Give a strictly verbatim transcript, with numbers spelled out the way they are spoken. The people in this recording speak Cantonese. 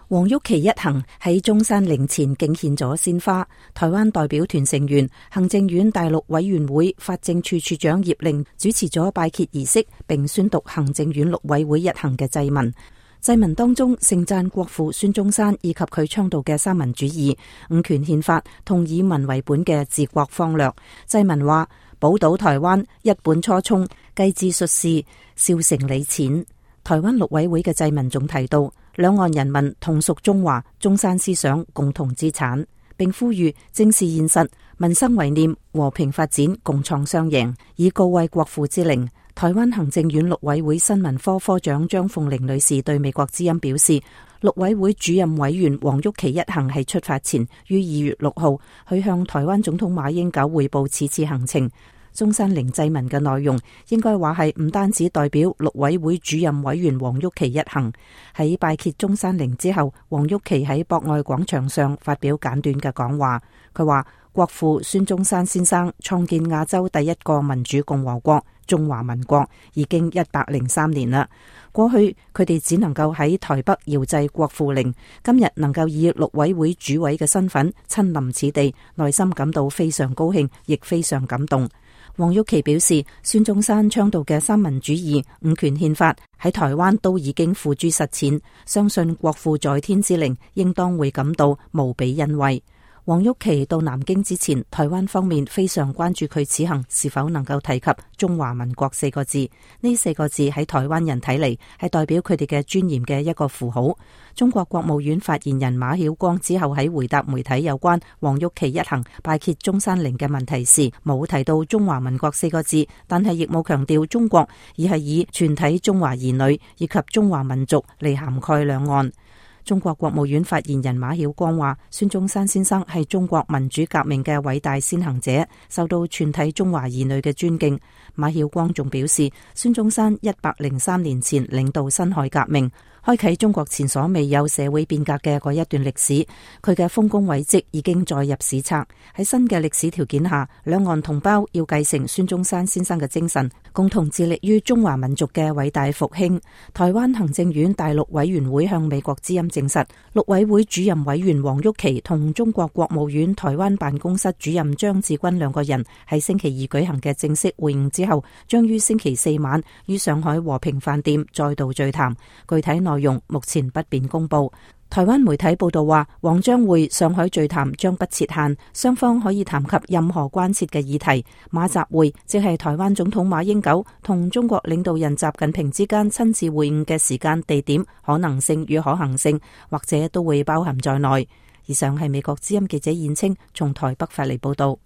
黃郁琪一行喺中山陵前敬獻咗鮮花。台灣代表團成員、行政院大陸委員會法政處處長葉令主持咗拜謁儀式，並宣讀行政院陸委會一行嘅祭文。祭文當中盛讚國父孫中山以及佢倡導嘅三民主義、五權憲法同以民為本嘅治國方略。祭文話：寶島台灣一本初衷，繼志述事，少成理淺。台灣陸委會嘅祭文仲提到，兩岸人民同屬中華，中山思想共同資產，並呼籲正視現實，民生為念，和平發展，共創雙贏，以告慰國父之靈。台灣行政院陸委會新聞科科長張鳳玲女士對美國之音表示，陸委會主任委員黃郁琪一行喺出發前於二月六號去向台灣總統馬英九匯報此次行程。中山陵祭文嘅內容應該話係唔單止代表陸委會主任委員黃郁琪一行。喺拜謁中山陵之後，黃郁琪喺博愛廣場上發表簡短嘅講話。佢話國父孫中山先生創建亞洲第一個民主共和國中華民國已經一百零三年啦。過去佢哋只能夠喺台北遙祭國父陵，今日能夠以陸委會主委嘅身份親臨此地，內心感到非常高興，亦非常感動。黃郁琪表示，孫中山倡導嘅三民主義、五權憲法喺台灣都已經付諸實踐，相信國父在天之靈應當會感到無比欣慰。黃郁琪到南京之前，台灣方面非常關注佢此行是否能夠提及中華民國四個字。呢四個字喺台灣人睇嚟係代表佢哋嘅尊嚴嘅一個符號。中國國務院發言人馬曉光之後喺回答媒體有關黃郁琪一行拜謁中山陵嘅問題時，冇提到中華民國四個字，但係亦冇強調中國，而係以全體中華兒女以及中華民族嚟涵蓋兩岸。中國國務院發言人馬曉光話，孫中山先生係中國民主革命嘅偉大先行者，受到全體中華兒女嘅尊敬。馬曉光仲表示，孫中山一百零三年前領導辛亥革命，開啟中國前所未有社會變革嘅嗰一段歷史，佢嘅豐功偉績已經載入史冊。喺新嘅歷史條件下，兩岸同胞要繼承孫中山先生嘅精神，共同致力於中華民族嘅偉大復興。台灣行政院大陸委員會向美國之音證實，陸委會主任委員黃郁琪同中國國務院台灣辦公室主任張志軍兩個人喺星期二舉行嘅正式會晤之後，將於星期四晚於上海和平飯店再度聚談，具體內容目前不便公布。台灣媒體報道話，黃張會上海聚談將不設限，雙方可以談及任何關切嘅議題。馬習會即係台灣總統馬英九同中國領導人習近平之間親自會晤嘅時間、地點、可能性與可行性，或者都會包含在內。以上係美國之音記者燕青從台北發嚟報道。